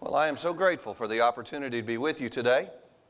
Well, I am so grateful for the opportunity to be with you today.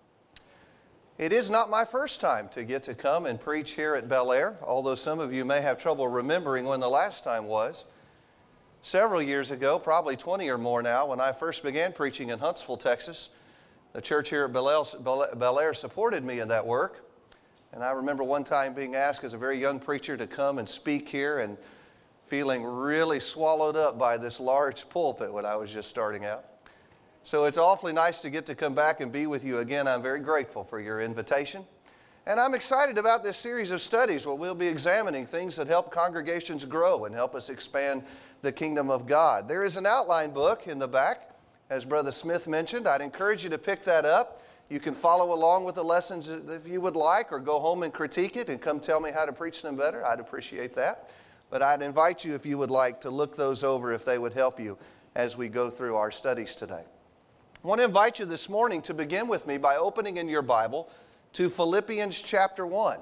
It is not my first time to get to come and preach here at Bel Air, although some of you may have trouble remembering when the last time was. Several years ago, probably 20 or more now, when I first began preaching in Huntsville, Texas, the church here at Bel Air supported me in that work. And I remember one time being asked as a very young preacher to come and speak here and feeling really swallowed up by this large pulpit when I was just starting out. So it's awfully nice to get to come back and be with you again. I'm very grateful for your invitation. And I'm excited about this series of studies where we'll be examining things that help congregations grow and help us expand the kingdom of God. There is an outline book in the back, as Brother Smith mentioned. I'd encourage you to pick that up. You can follow along with the lessons if you would like, or go home and critique it and come tell me how to preach them better. I'd appreciate that. But I'd invite you, if you would like, to look those over if they would help you as we go through our studies today. I want to invite you this morning to begin with me by opening in your Bible to Philippians chapter 1.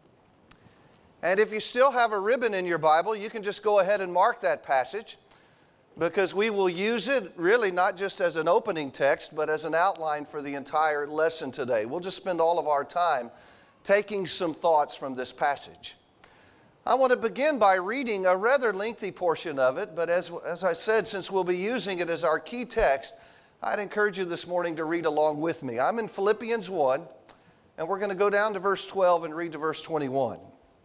And if you still have a ribbon in your Bible, you can just go ahead and mark that passage, because we will use it really not just as an opening text, but as an outline for the entire lesson today. We'll just spend all of our time taking some thoughts from this passage. I want to begin by reading a rather lengthy portion of it, but as I said, since we'll be using it as our key text, I'd encourage you this morning to read along with me. I'm in Philippians 1, and we're going to go down to verse 12 and read to verse 21.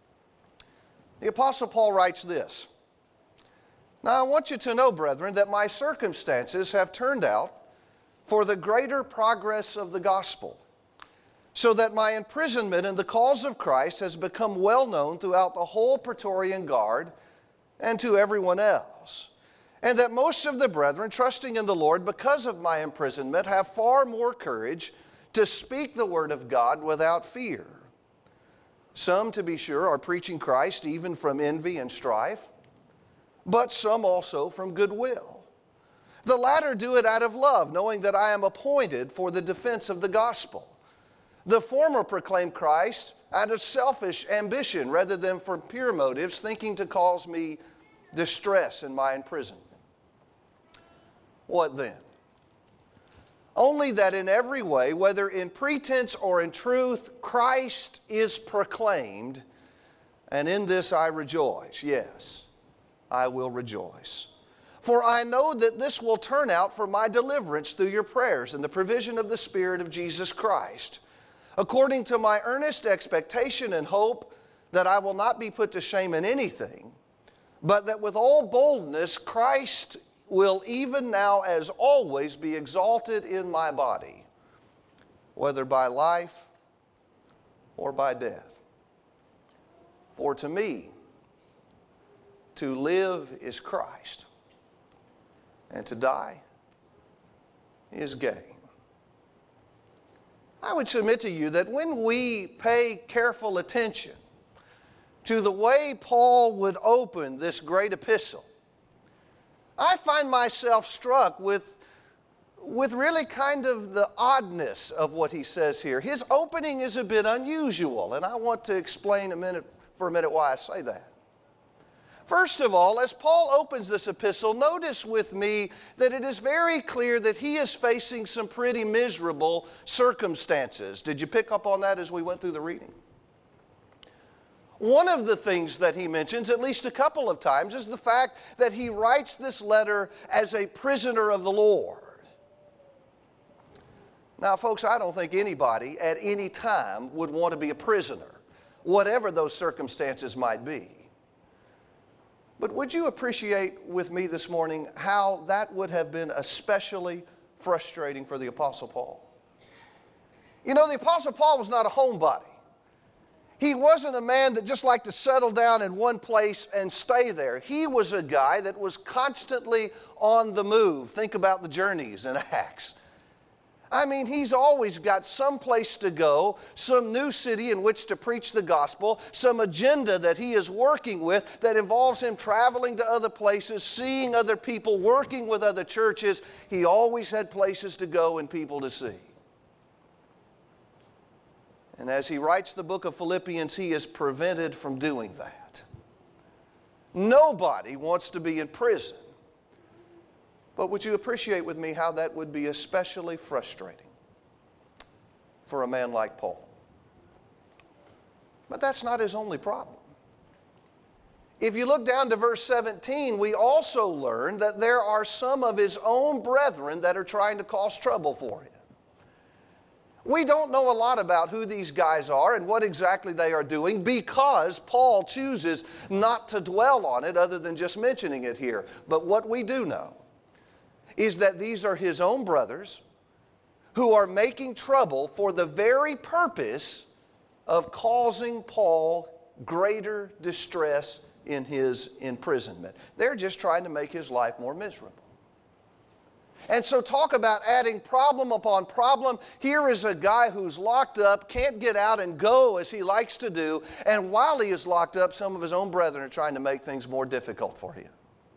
The Apostle Paul writes this: "Now I want you to know, brethren, that my circumstances have turned out for the greater progress of the gospel, so that my imprisonment in the cause of Christ has become well known throughout the whole Praetorian Guard and to everyone else. And that most of the brethren, trusting in the Lord because of my imprisonment, have far more courage to speak the word of God without fear. Some, to be sure, are preaching Christ even from envy and strife, but some also from goodwill. The latter do it out of love, knowing that I am appointed for the defense of the gospel. The former proclaim Christ out of selfish ambition rather than from pure motives, thinking to cause me distress in my imprisonment. What then? Only that in every way, whether in pretense or in truth, Christ is proclaimed, and in this I rejoice. Yes, I will rejoice. For I know that this will turn out for my deliverance through your prayers and the provision of the Spirit of Jesus Christ, according to my earnest expectation and hope that I will not be put to shame in anything, but that with all boldness Christ will even now as always be exalted in my body, whether by life or by death. For to me, to live is Christ, and to die is gain." I would submit to you that when we pay careful attention to the way Paul would open this great epistle, I find myself struck with really kind of the oddness of what he says here. His opening is a bit unusual, and I want to explain for a minute why I say that. First of all, as Paul opens this epistle, notice with me that it is very clear that he is facing some pretty miserable circumstances. Did you pick up on that as we went through the reading? One of the things that he mentions, at least a couple of times, is the fact that he writes this letter as a prisoner of the Lord. Now, folks, I don't think anybody at any time would want to be a prisoner, whatever those circumstances might be. But would you appreciate with me this morning how that would have been especially frustrating for the Apostle Paul? You know, the Apostle Paul was not a homebody. He wasn't a man that just liked to settle down in one place and stay there. He was a guy that was constantly on the move. Think about the journeys in Acts. I mean, he's always got some place to go, some new city in which to preach the gospel, some agenda that he is working with that involves him traveling to other places, seeing other people, working with other churches. He always had places to go and people to see. And as he writes the book of Philippians, he is prevented from doing that. Nobody wants to be in prison. But would you appreciate with me how that would be especially frustrating for a man like Paul? But that's not his only problem. If you look down to verse 17, we also learn that there are some of his own brethren that are trying to cause trouble for him. We don't know a lot about who these guys are and what exactly they are doing because Paul chooses not to dwell on it other than just mentioning it here. But what we do know is that these are his own brothers who are making trouble for the very purpose of causing Paul greater distress in his imprisonment. They're just trying to make his life more miserable. And so talk about adding problem upon problem. Here is a guy who's locked up, can't get out and go as he likes to do, and while he is locked up, some of his own brethren are trying to make things more difficult for him.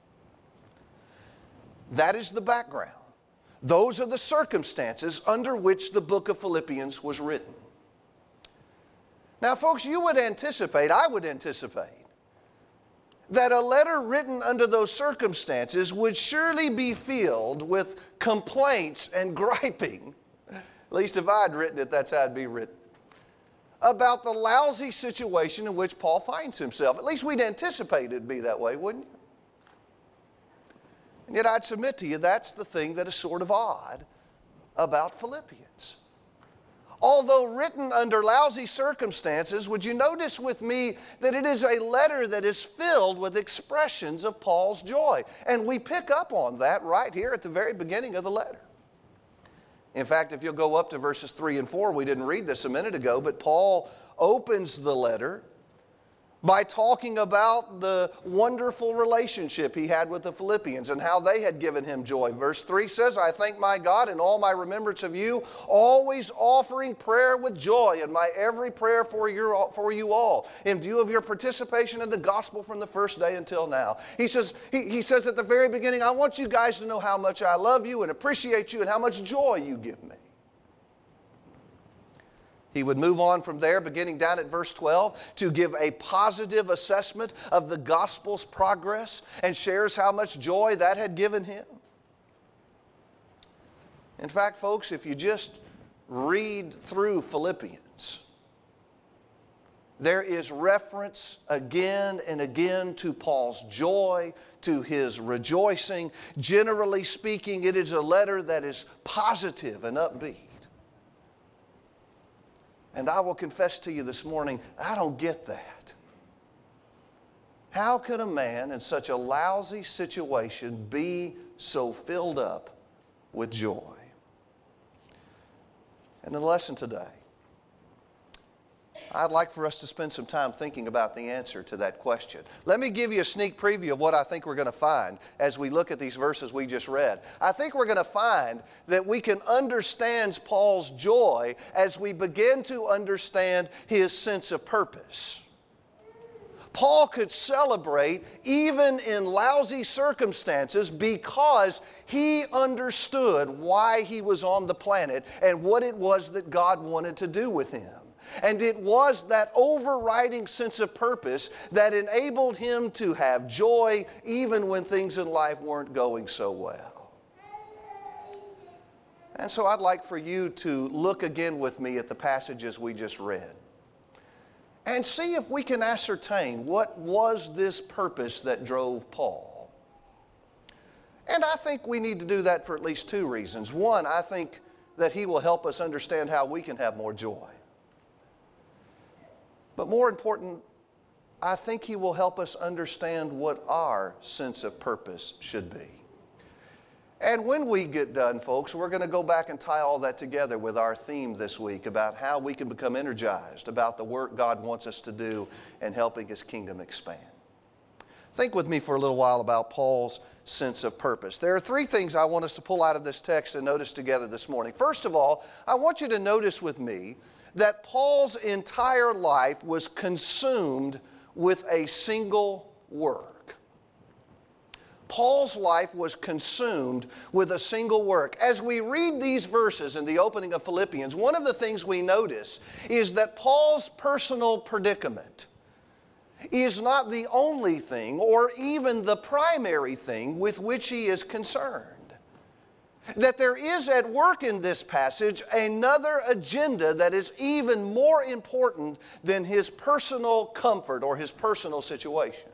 That is the background. Those are the circumstances under which the book of Philippians was written. Now, folks, you would anticipate, I would anticipate, that a letter written under those circumstances would surely be filled with complaints and griping. At least if I'd written it, that's how it'd be written. About the lousy situation in which Paul finds himself. At least we'd anticipate it'd be that way, wouldn't you? And yet I'd submit to you that's the thing that is sort of odd about Philippians. Although written under lousy circumstances, would you notice with me that it is a letter that is filled with expressions of Paul's joy? And we pick up on that right here at the very beginning of the letter. In fact, if you'll go up to verses 3 and 4, we didn't read this a minute ago, but Paul opens the letter by talking about the wonderful relationship he had with the Philippians and how they had given him joy. Verse 3 says, I thank my God in all my remembrance of you, always offering prayer with joy in my every prayer for you all, in view of your participation in the gospel from the first day until now. He says at the very beginning, I want you guys to know how much I love you and appreciate you and how much joy you give me. He would move on from there, beginning down at verse 12, to give a positive assessment of the gospel's progress and shares how much joy that had given him. In fact, folks, if you just read through Philippians, there is reference again and again to Paul's joy, to his rejoicing. Generally speaking, it is a letter that is positive and upbeat. And I will confess to you this morning, I don't get that. How could a man in such a lousy situation be so filled up with joy? And the lesson today, I'd like for us to spend some time thinking about the answer to that question. Let me give you a sneak preview of what I think we're going to find as we look at these verses we just read. I think we're going to find that we can understand Paul's joy as we begin to understand his sense of purpose. Paul could celebrate even in lousy circumstances because he understood why he was on the planet and what it was that God wanted to do with him. And it was that overriding sense of purpose that enabled him to have joy even when things in life weren't going so well. And so I'd like for you to look again with me at the passages we just read and see if we can ascertain what was this purpose that drove Paul. And I think we need to do that for at least two reasons. One, I think that he will help us understand how we can have more joy. But more important, I think he will help us understand what our sense of purpose should be. And when we get done, folks, we're going to go back and tie all that together with our theme this week about how we can become energized about the work God wants us to do and helping His kingdom expand. Think with me for a little while about Paul's sense of purpose. There are three things I want us to pull out of this text and notice together this morning. First of all, I want you to notice with me that Paul's entire life was consumed with a single work. Paul's life was consumed with a single work. As we read these verses in the opening of Philippians, one of the things we notice is that Paul's personal predicament is not the only thing or even the primary thing with which he is concerned. that there is at work in this passage another agenda that is even more important than his personal comfort or his personal situation.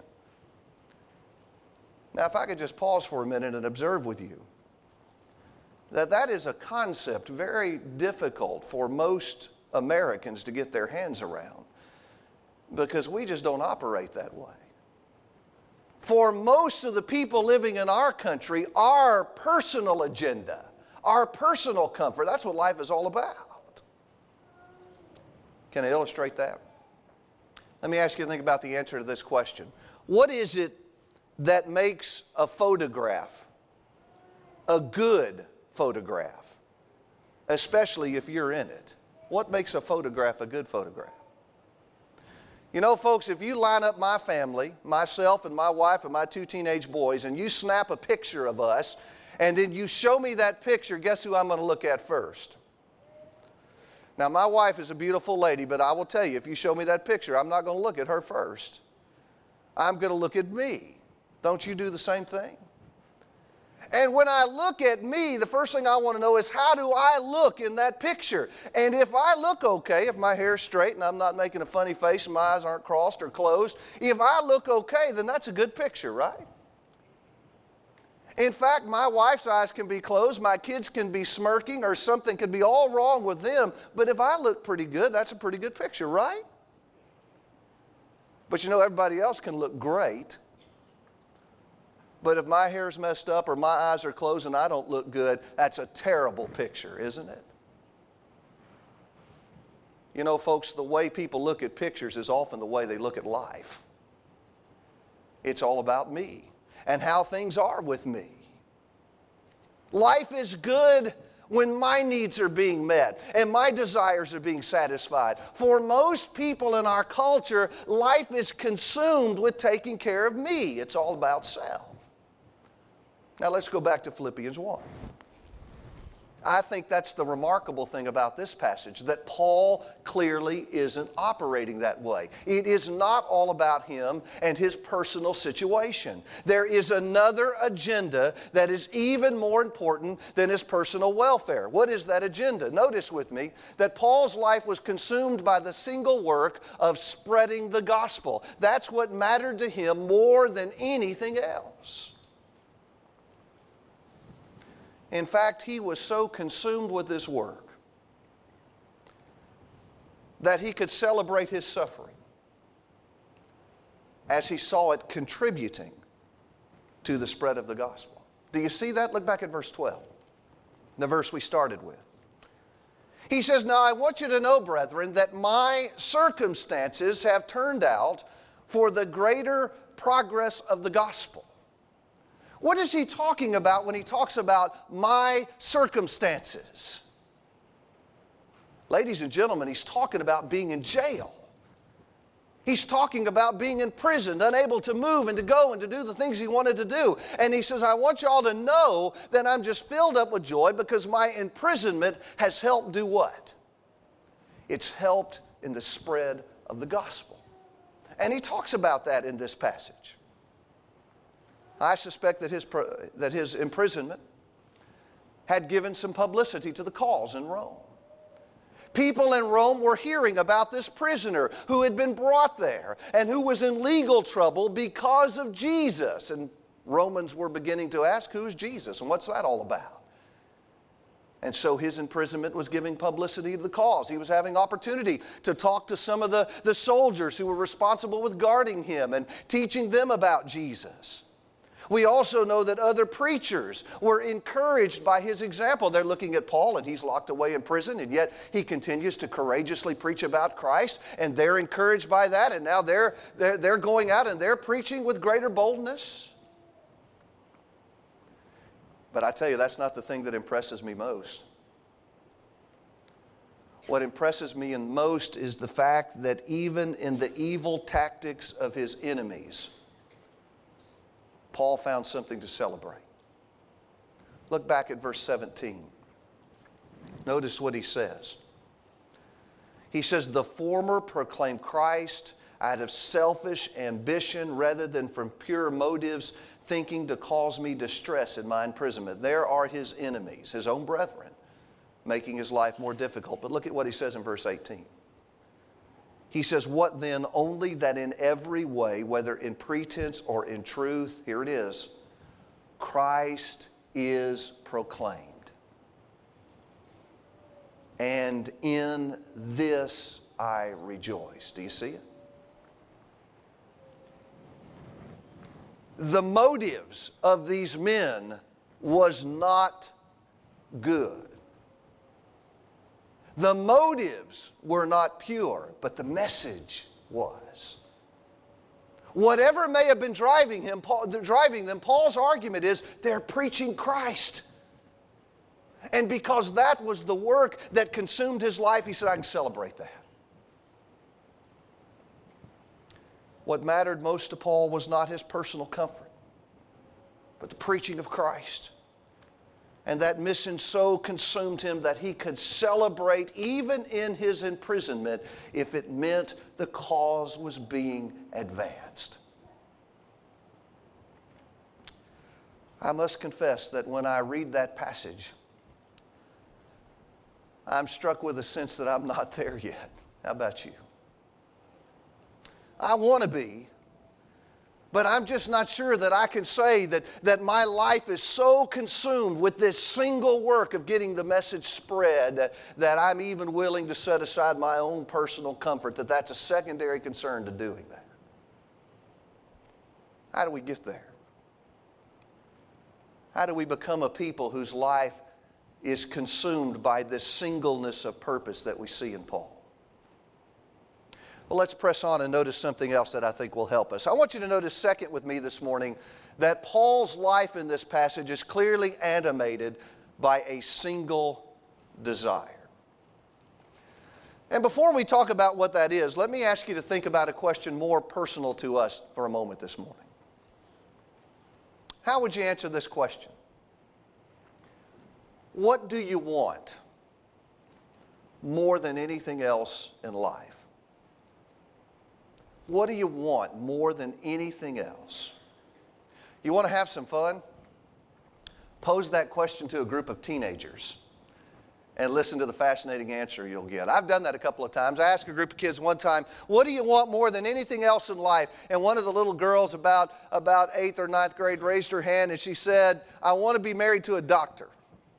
Now, if I could just pause for a minute and observe with you that is a concept very difficult for most Americans to get their hands around, because we just don't operate that way. For most of the people living in our country, our personal agenda, our personal comfort, that's what life is all about. Can I illustrate that? Let me ask you to think about the answer to this question. What is it that makes a photograph a good photograph, especially if you're in it? What makes a photograph a good photograph? You know, folks, if you line up my family, myself and my wife and my 2 teenage boys, and you snap a picture of us, and then you show me that picture, guess who I'm going to look at first? Now, my wife is a beautiful lady, but I will tell you, if you show me that picture, I'm not going to look at her first. I'm going to look at me. Don't you do the same thing? And when I look at me, the first thing I want to know is, how do I look in that picture? And if I look okay, if my hair's straight and I'm not making a funny face and my eyes aren't crossed or closed, if I look okay, then that's a good picture, right? In fact, my wife's eyes can be closed, my kids can be smirking, or something could be all wrong with them, but if I look pretty good, that's a pretty good picture, right? But you know, everybody else can look great. But if my hair's messed up or my eyes are closed and I don't look good, that's a terrible picture, isn't it? You know, folks, the way people look at pictures is often the way they look at life. It's all about me and how things are with me. Life is good when my needs are being met and my desires are being satisfied. For most people in our culture, life is consumed with taking care of me. It's all about self. Now let's go back to Philippians 1. I think that's the remarkable thing about this passage, that Paul clearly isn't operating that way. It is not all about him and his personal situation. There is another agenda that is even more important than his personal welfare. What is that agenda? Notice with me that Paul's life was consumed by the single work of spreading the gospel. That's what mattered to him more than anything else. In fact, he was so consumed with this work that he could celebrate his suffering as he saw it contributing to the spread of the gospel. Do you see that? Look back at verse 12, the verse we started with. He says, "Now I want you to know, brethren, that my circumstances have turned out for the greater progress of the gospel." What is he talking about when he talks about my circumstances? Ladies and gentlemen, he's talking about being in jail. He's talking about being in prison, unable to move and to go and to do the things he wanted to do. And he says, I want you all to know that I'm just filled up with joy because my imprisonment has helped do what? It's helped in the spread of the gospel. And he talks about that in this passage. I suspect that his imprisonment had given some publicity to the cause in Rome. People in Rome were hearing about this prisoner who had been brought there and who was in legal trouble because of Jesus. And Romans were beginning to ask, who is Jesus and what's that all about? And so his imprisonment was giving publicity to the cause. He was having opportunity to talk to some of the soldiers who were responsible with guarding him and teaching them about Jesus. We also know that other preachers were encouraged by his example. They're looking at Paul, and he's locked away in prison, and yet he continues to courageously preach about Christ, and they're encouraged by that, and now they're going out and they're preaching with greater boldness. But I tell you, that's not the thing that impresses me most. What impresses me most is the fact that even in the evil tactics of his enemies, Paul found something to celebrate. Look back at verse 17. Notice what he says. He says, the former proclaimed Christ out of selfish ambition rather than from pure motives, thinking to cause me distress in my imprisonment. There are his enemies, his own brethren, making his life more difficult. But look at what he says in verse 18. He says, what then? Only that in every way, whether in pretense or in truth, here it is, Christ is proclaimed. And in this I rejoice. Do you see it? The motives of these men was not good. The motives were not pure, but the message was. Whatever may have been driving them, Paul's argument is they're preaching Christ. And because that was the work that consumed his life, he said, I can celebrate that. What mattered most to Paul was not his personal comfort, but the preaching of Christ. And that mission so consumed him that he could celebrate even in his imprisonment if it meant the cause was being advanced. I must confess that when I read that passage, I'm struck with a sense that I'm not there yet. How about you? I want to be, but I'm just not sure that I can say that my life is so consumed with this single work of getting the message spread that I'm even willing to set aside my own personal comfort, that's a secondary concern to doing that. How do we get there? How do we become a people whose life is consumed by this singleness of purpose that we see in Paul? Well, let's press on and notice something else that I think will help us. I want you to notice, second, with me this morning, that Paul's life in this passage is clearly animated by a single desire. And before we talk about what that is, let me ask you to think about a question more personal to us for a moment this morning. How would you answer this question? What do you want more than anything else in life? What do you want more than anything else? You want to have some fun? Pose that question to a group of teenagers and listen to the fascinating answer you'll get. I've done that a couple of times. I asked a group of kids one time, what do you want more than anything else in life? And one of the little girls about 8th or 9th grade raised her hand and she said, I want to be married to a doctor.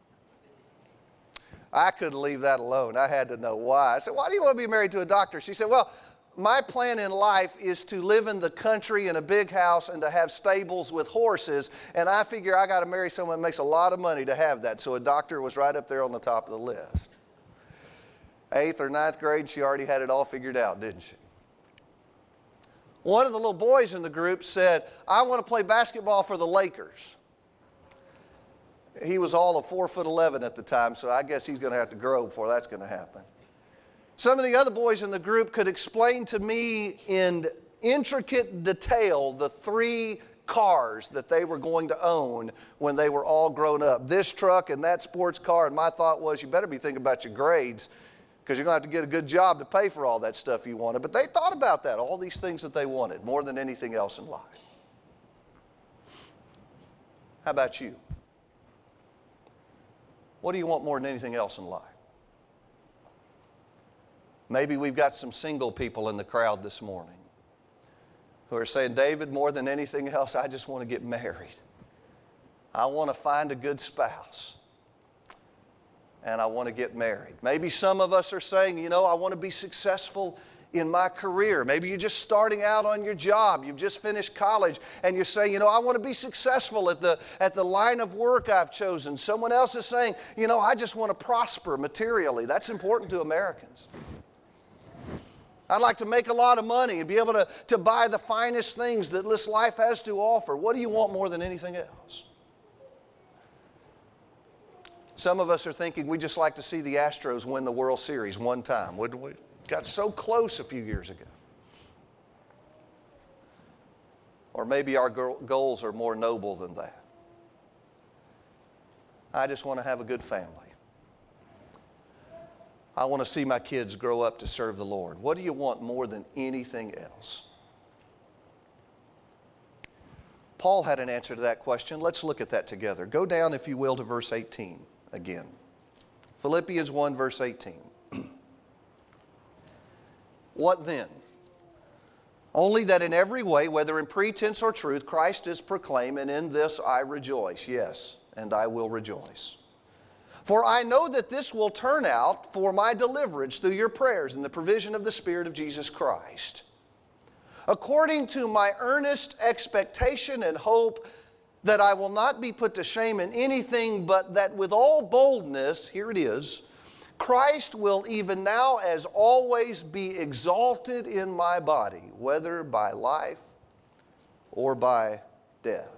I couldn't leave that alone. I had to know why. I said, why do you want to be married to a doctor? She said, well, my plan in life is to live in the country in a big house and to have stables with horses, and I figure I got to marry someone that makes a lot of money to have that. So a doctor was right up there on the top of the list. 8th or 9th grade, she already had it all figured out, didn't she? One of the little boys in the group said, I want to play basketball for the Lakers. He was all of 4'11" at the time, so I guess he's going to have to grow before that's going to happen. Some of the other boys in the group could explain to me in intricate detail the 3 cars that they were going to own when they were all grown up. This truck and that sports car, and my thought was, you better be thinking about your grades because you're going to have to get a good job to pay for all that stuff you wanted. But they thought about that, all these things that they wanted, more than anything else in life. How about you? What do you want more than anything else in life? Maybe we've got some single people in the crowd this morning who are saying, David, more than anything else, I just want to get married. I want to find a good spouse. And I want to get married. Maybe some of us are saying, I want to be successful in my career. Maybe you're just starting out on your job. You've just finished college and you're saying, I want to be successful at the line of work I've chosen. Someone else is saying, I just want to prosper materially. That's important to Americans. I'd like to make a lot of money and be able to buy the finest things that this life has to offer. What do you want more than anything else? Some of us are thinking we'd just like to see the Astros win the World Series one time, wouldn't we? Got so close a few years ago. Or maybe our goals are more noble than that. I just want to have a good family. I want to see my kids grow up to serve the Lord. What do you want more than anything else? Paul had an answer to that question. Let's look at that together. Go down, if you will, to verse 18 again. Philippians 1, verse 18. What then? Only that in every way, whether in pretense or truth, Christ is proclaimed, and in this I rejoice. Yes, and I will rejoice. For I know that this will turn out for my deliverance through your prayers and the provision of the Spirit of Jesus Christ, according to my earnest expectation and hope that I will not be put to shame in anything, but that with all boldness, here it is, Christ will even now as always be exalted in my body, whether by life or by death.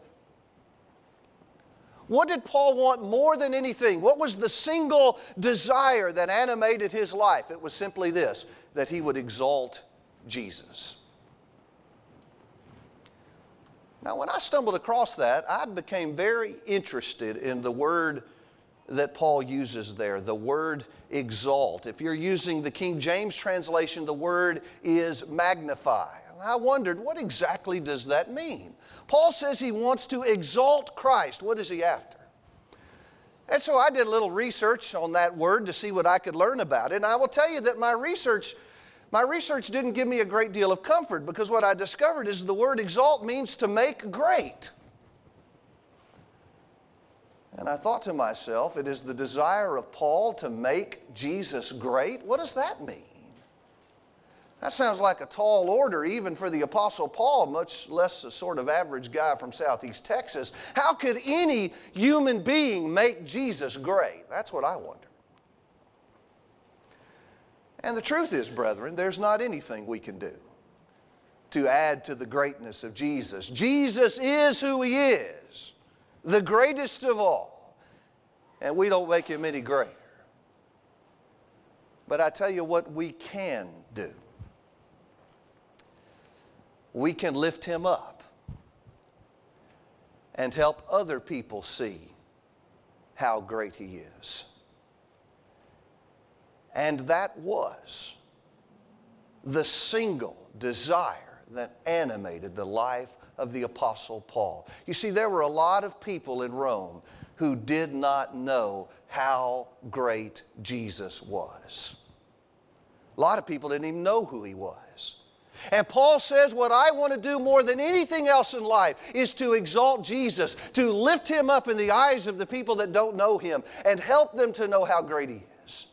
What did Paul want more than anything? What was the single desire that animated his life? It was simply this, that he would exalt Jesus. Now, when I stumbled across that, I became very interested in the word that Paul uses there, the word exalt. If you're using the King James translation, the word is magnify. And I wondered, what exactly does that mean? Paul says he wants to exalt Christ. What is he after? And so I did a little research on that word to see what I could learn about it. And I will tell you that my research didn't give me a great deal of comfort, because what I discovered is the word exalt means to make great. And I thought to myself, it is the desire of Paul to make Jesus great? What does that mean? That sounds like a tall order even for the Apostle Paul, much less a sort of average guy from Southeast Texas. How could any human being make Jesus great? That's what I wonder. And the truth is, brethren, there's not anything we can do to add to the greatness of Jesus. Jesus is who He is, the greatest of all, and we don't make Him any greater. But I tell you what we can do. We can lift Him up and help other people see how great He is. And that was the single desire that animated the life of the Apostle Paul. You see, there were a lot of people in Rome who did not know how great Jesus was. A lot of people didn't even know who He was. And Paul says, what I want to do more than anything else in life is to exalt Jesus, to lift Him up in the eyes of the people that don't know Him and help them to know how great He is.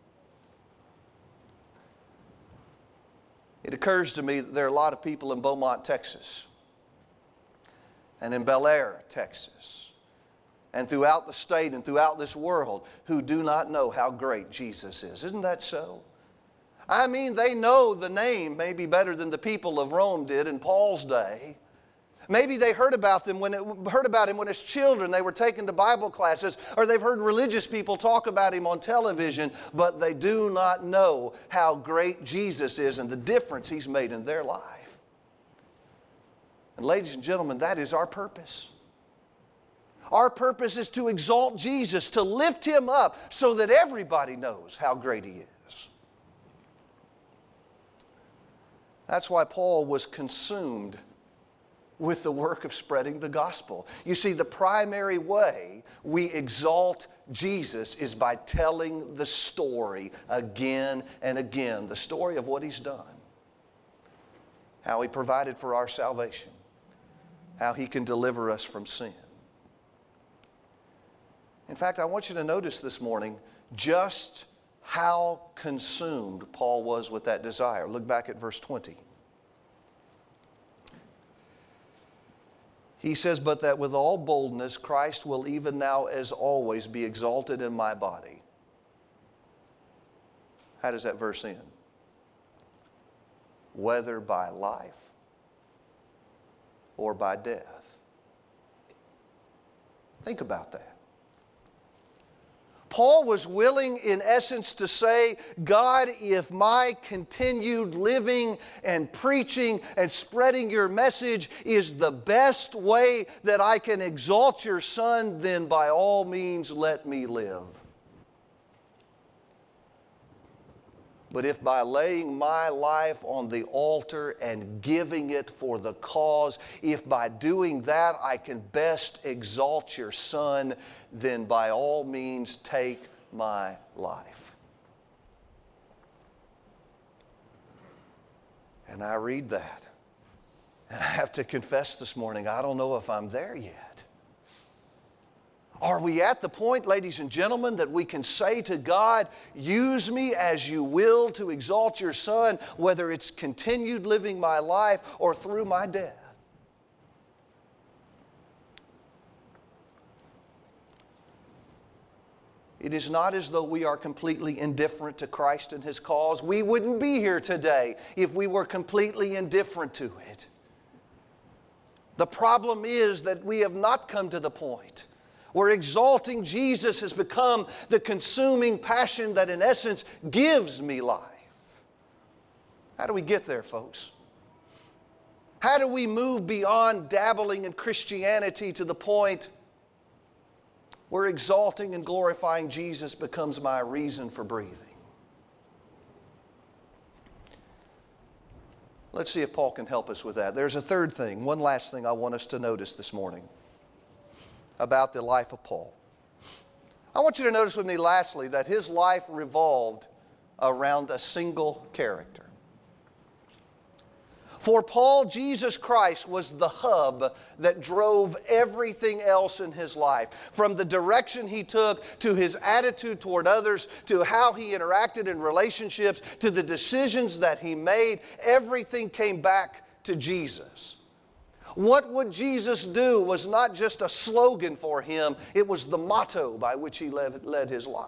It occurs to me that there are a lot of people in Beaumont, Texas, and in Bel Air, Texas, and throughout the state and throughout this world who do not know how great Jesus is. Isn't that so? I mean, they know the name maybe better than the people of Rome did in Paul's day. Maybe they heard about Him when as children they were taken to Bible classes, or they've heard religious people talk about Him on television, but they do not know how great Jesus is and the difference He's made in their life. And ladies and gentlemen, that is our purpose. Our purpose is to exalt Jesus, to lift Him up so that everybody knows how great He is. That's why Paul was consumed with the work of spreading the gospel. You see, the primary way we exalt Jesus is by telling the story again and again, the story of what He's done, how He provided for our salvation, how He can deliver us from sin. In fact, I want you to notice this morning just how consumed Paul was with that desire. Look back at verse 20. He says, but that with all boldness Christ will even now as always be exalted in my body. How does that verse end? Whether by life or by death. Think about that. Paul was willing, in essence, to say, God, if my continued living and preaching and spreading your message is the best way that I can exalt your Son, then by all means let me live. But if by laying my life on the altar and giving it for the cause, if by doing that I can best exalt your Son, then by all means take my life. And I read that. And I have to confess this morning, I don't know if I'm there yet. Are we at the point, ladies and gentlemen, that we can say to God, use me as you will to exalt your Son, whether it's continued living my life or through my death? It is not as though we are completely indifferent to Christ and His cause. We wouldn't be here today if we were completely indifferent to it. The problem is that we have not come to the point where exalting Jesus has become the consuming passion that in essence gives me life. How do we get there, folks? How do we move beyond dabbling in Christianity to the point where exalting and glorifying Jesus becomes my reason for breathing? Let's see if Paul can help us with that. There's a third thing, one last thing I want us to notice this morning about the life of Paul. I want you to notice with me lastly that his life revolved around a single character. For Paul, Jesus Christ was the hub that drove everything else in his life. From the direction he took, to his attitude toward others, to how he interacted in relationships, to the decisions that he made, everything came back to Jesus. What would Jesus do was not just a slogan for him, it was the motto by which he led his life.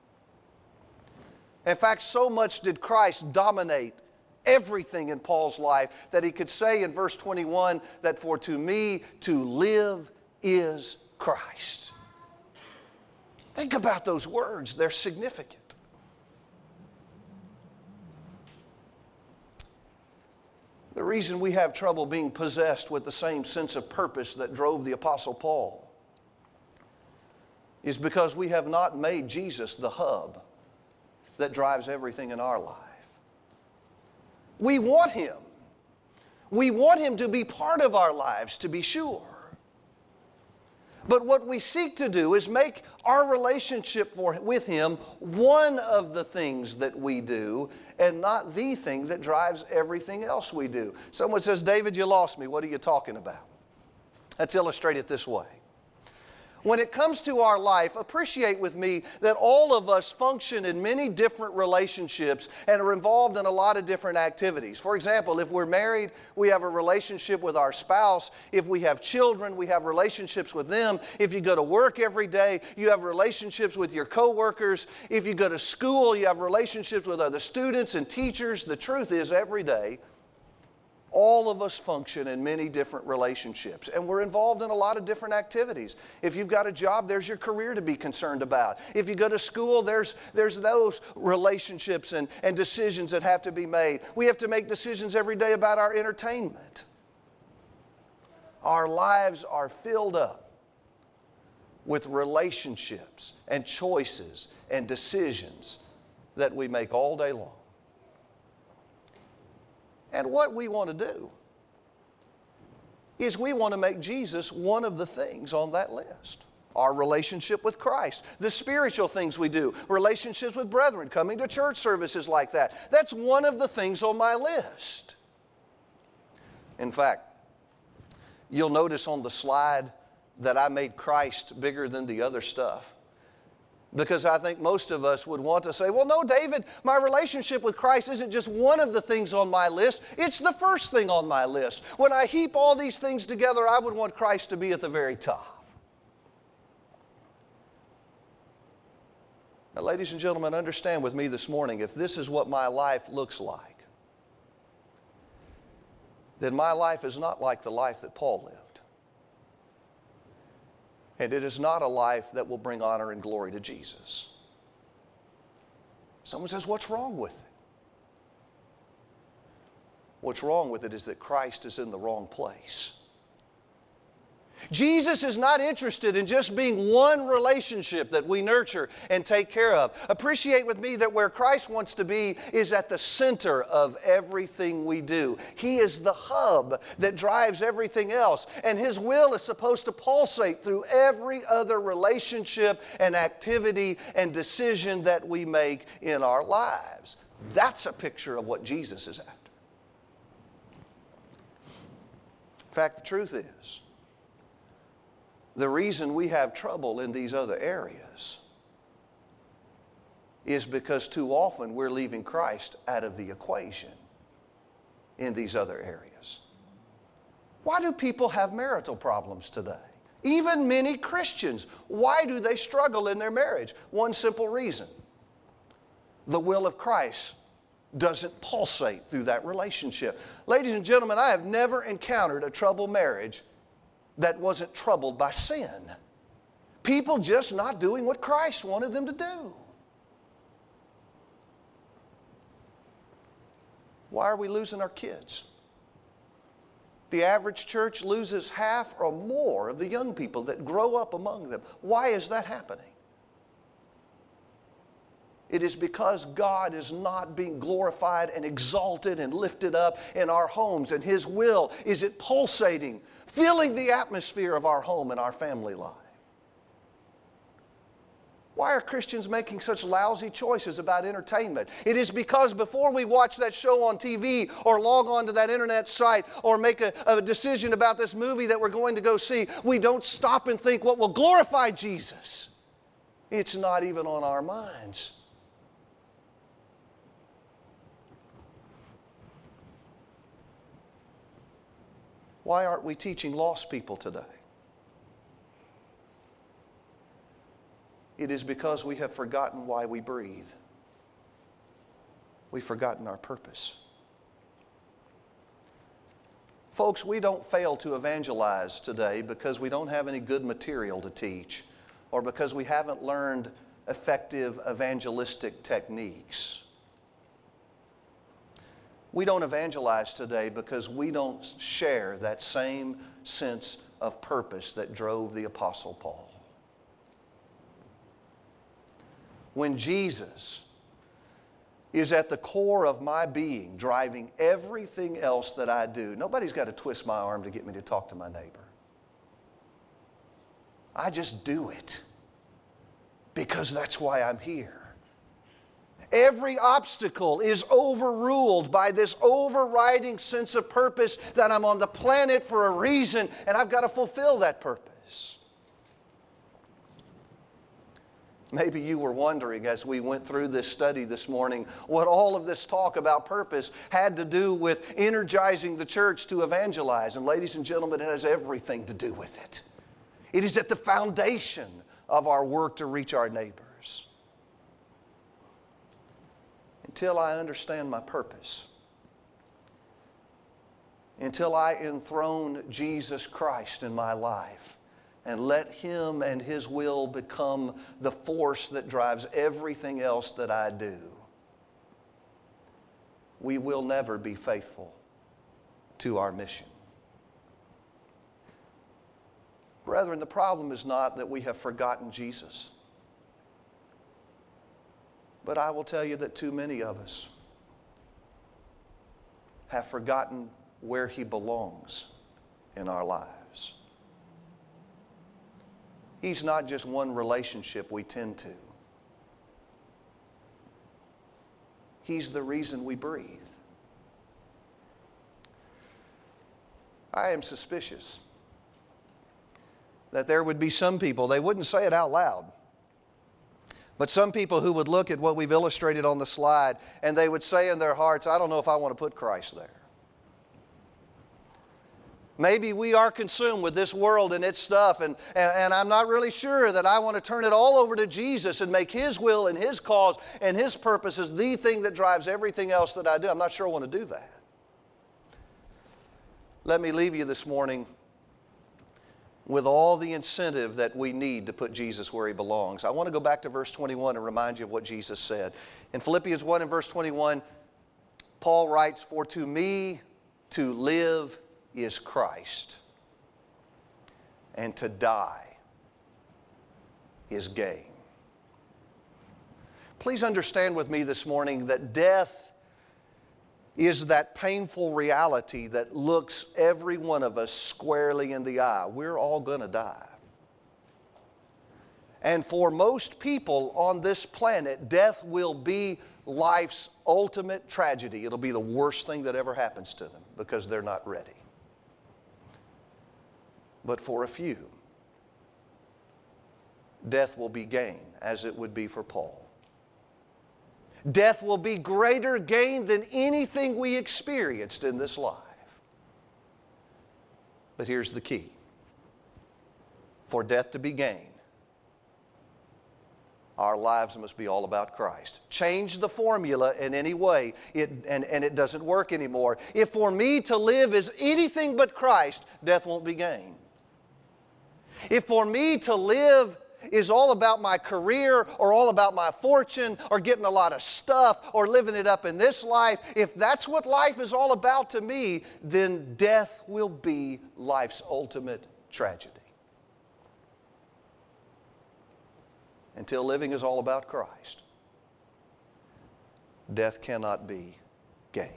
In fact, so much did Christ dominate everything in Paul's life that he could say in verse 21 that for to me to live is Christ. Think about those words, they're significant. The reason we have trouble being possessed with the same sense of purpose that drove the Apostle Paul is because we have not made Jesus the hub that drives everything in our life. We want Him. We want Him to be part of our lives, to be sure. But what we seek to do is make our relationship with Him one of the things that we do and not the thing that drives everything else we do. Someone says, David, you lost me. What are you talking about? Let's illustrate it this way. When it comes to our life, appreciate with me that all of us function in many different relationships and are involved in a lot of different activities. For example, if we're married, we have a relationship with our spouse. If we have children, we have relationships with them. If you go to work every day, you have relationships with your coworkers. If you go to school, you have relationships with other students and teachers. The truth is, every day, all of us function in many different relationships, and we're involved in a lot of different activities. If you've got a job, there's your career to be concerned about. If you go to school, there's those relationships and decisions that have to be made. We have to make decisions every day about our entertainment. Our lives are filled up with relationships and choices and decisions that we make all day long. And what we want to do is we want to make Jesus one of the things on that list. Our relationship with Christ, the spiritual things we do, relationships with brethren, coming to church services like that. That's one of the things on my list. In fact, you'll notice on the slide that I made Christ bigger than the other stuff. Because I think most of us would want to say, well, no, David, my relationship with Christ isn't just one of the things on my list. It's the first thing on my list. When I heap all these things together, I would want Christ to be at the very top. Now, ladies and gentlemen, understand with me this morning, if this is what my life looks like, then my life is not like the life that Paul lived. And it is not a life that will bring honor and glory to Jesus. Someone says, what's wrong with it? What's wrong with it is that Christ is in the wrong place. Jesus is not interested in just being one relationship that we nurture and take care of. Appreciate with me that where Christ wants to be is at the center of everything we do. He is the hub that drives everything else, and His will is supposed to pulsate through every other relationship and activity and decision that we make in our lives. That's a picture of what Jesus is after. In fact, the truth is, the reason we have trouble in these other areas is because too often we're leaving Christ out of the equation in these other areas. Why do people have marital problems today? Even many Christians, why do they struggle in their marriage? One simple reason: the will of Christ doesn't pulsate through that relationship. Ladies and gentlemen, I have never encountered a troubled marriage that wasn't troubled by sin. People just not doing what Christ wanted them to do. Why are we losing our kids? The average church loses half or more of the young people that grow up among them. Why is that happening? It is because God is not being glorified and exalted and lifted up in our homes, and His will is it pulsating, filling the atmosphere of our home and our family life. Why are Christians making such lousy choices about entertainment? It is because before we watch that show on TV or log on to that internet site or make a decision about this movie that we're going to go see, we don't stop and think what will glorify Jesus. It's not even on our minds. Why aren't we teaching lost people today? It is because we have forgotten why we breathe. We've forgotten our purpose. Folks, we don't fail to evangelize today because we don't have any good material to teach or because we haven't learned effective evangelistic techniques. We don't evangelize today because we don't share that same sense of purpose that drove the Apostle Paul. When Jesus is at the core of my being, driving everything else that I do, nobody's got to twist my arm to get me to talk to my neighbor. I just do it because that's why I'm here. Every obstacle is overruled by this overriding sense of purpose that I'm on the planet for a reason and I've got to fulfill that purpose. Maybe you were wondering as we went through this study this morning what all of this talk about purpose had to do with energizing the church to evangelize. And ladies and gentlemen, it has everything to do with it. It is at the foundation of our work to reach our neighbors. Until I understand my purpose, until I enthrone Jesus Christ in my life and let Him and His will become the force that drives everything else that I do, we will never be faithful to our mission. Brethren, the problem is not that we have forgotten Jesus. But I will tell you that too many of us have forgotten where He belongs in our lives. He's not just one relationship we tend to. He's the reason we breathe. I am suspicious that there would be some people, they wouldn't say it out loud, but some people who would look at what we've illustrated on the slide and they would say in their hearts, I don't know if I want to put Christ there. Maybe we are consumed with this world and its stuff, and I'm not really sure that I want to turn it all over to Jesus and make His will and His cause and His purpose is the thing that drives everything else that I do. I'm not sure I want to do that. Let me leave you this morning with all the incentive that we need to put Jesus where He belongs. I want to go back to verse 21 and remind you of what Jesus said. In Philippians 1 and verse 21, Paul writes, "For to me to live is Christ, and to die is gain. Please understand with me this morning that death is that painful reality that looks every one of us squarely in the eye. We're all going to die. And for most people on this planet, death will be life's ultimate tragedy. It'll be the worst thing that ever happens to them because they're not ready. But for a few, death will be gain, as it would be for Paul. Death will be greater gain than anything we experienced in this life. But here's the key. For death to be gain, our lives must be all about Christ. Change the formula in any way, and it doesn't work anymore. If for me to live is anything but Christ, death won't be gain. If for me to live is all about my career or all about my fortune or getting a lot of stuff or living it up in this life, if that's what life is all about to me, then death will be life's ultimate tragedy. Until living is all about Christ, death cannot be gain.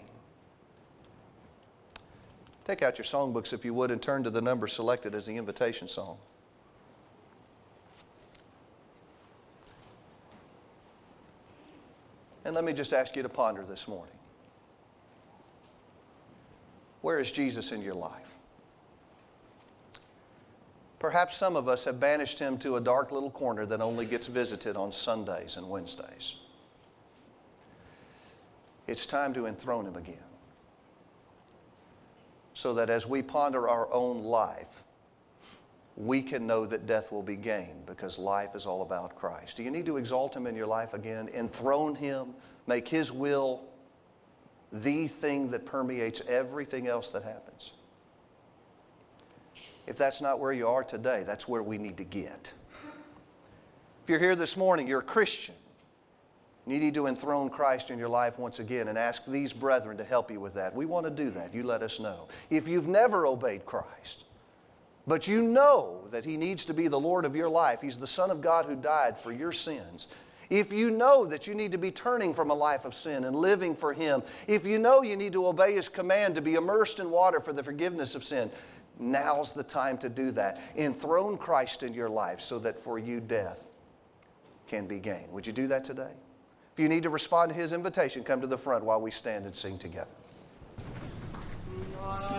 Take out your songbooks, if you would, and turn to the number selected as the invitation song. And let me just ask you to ponder this morning. Where is Jesus in your life? Perhaps some of us have banished Him to a dark little corner that only gets visited on Sundays and Wednesdays. It's time to enthrone Him again, so that as we ponder our own life, we can know that death will be gain, because life is all about Christ. Do you need to exalt Him in your life again? Enthrone Him, make His will the thing that permeates everything else that happens. If that's not where you are today, that's where we need to get. If you're here this morning, you're a Christian, you need to enthrone Christ in your life once again and ask these brethren to help you with that. We want to do that. You let us know. If you've never obeyed Christ, but you know that He needs to be the Lord of your life, He's the Son of God who died for your sins. If you know that you need to be turning from a life of sin and living for Him, if you know you need to obey His command to be immersed in water for the forgiveness of sin, now's the time to do that. Enthrone Christ in your life so that for you death can be gain. Would you do that today? If you need to respond to His invitation, come to the front while we stand and sing together.